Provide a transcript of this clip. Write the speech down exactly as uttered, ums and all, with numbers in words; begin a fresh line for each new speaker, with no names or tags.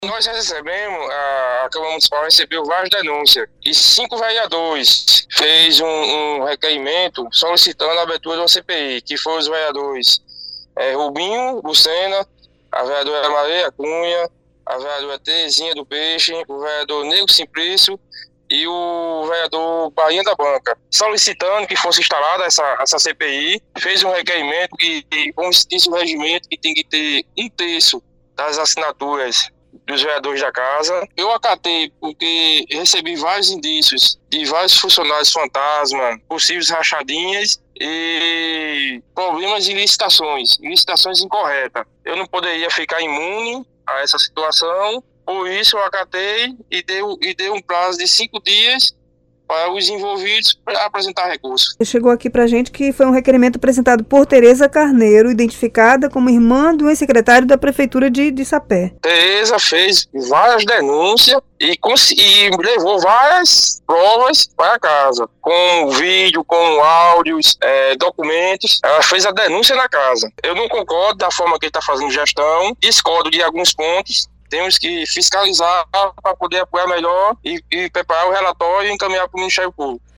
Nós recebemos, a, a Câmara Municipal recebeu várias denúncias e cinco vereadores fez um, um requerimento solicitando a abertura de uma C P I, que foram os vereadores é, Rubinho Lucena, a vereadora Maria Cunha, a vereadora Terezinha do Peixe, o vereador Nego Simplício e o vereador Bainha da Banca, solicitando que fosse instalada essa, essa C P I, fez um requerimento que, como diz o regimento, que tem que ter um terço das assinaturas dos vereadores da casa. Eu acatei porque recebi vários indícios de vários funcionários fantasma, possíveis rachadinhas e problemas de licitações, licitações incorretas. Eu não poderia ficar imune a essa situação, por isso eu acatei e dei, e dei um prazo de cinco dias para os envolvidos para apresentar recurso.
Chegou aqui para a gente que foi um requerimento apresentado por Tereza Carneiro, identificada como irmã do ex-secretário da Prefeitura de, de Sapé.
Tereza fez várias denúncias e, e levou várias provas para casa, com vídeo, com áudios, é, documentos. Ela fez a denúncia na casa. Eu não concordo da forma que ele está fazendo gestão, discordo de alguns pontos. Temos que fiscalizar para poder apoiar melhor e, e preparar o relatório e encaminhar para o Ministério Público.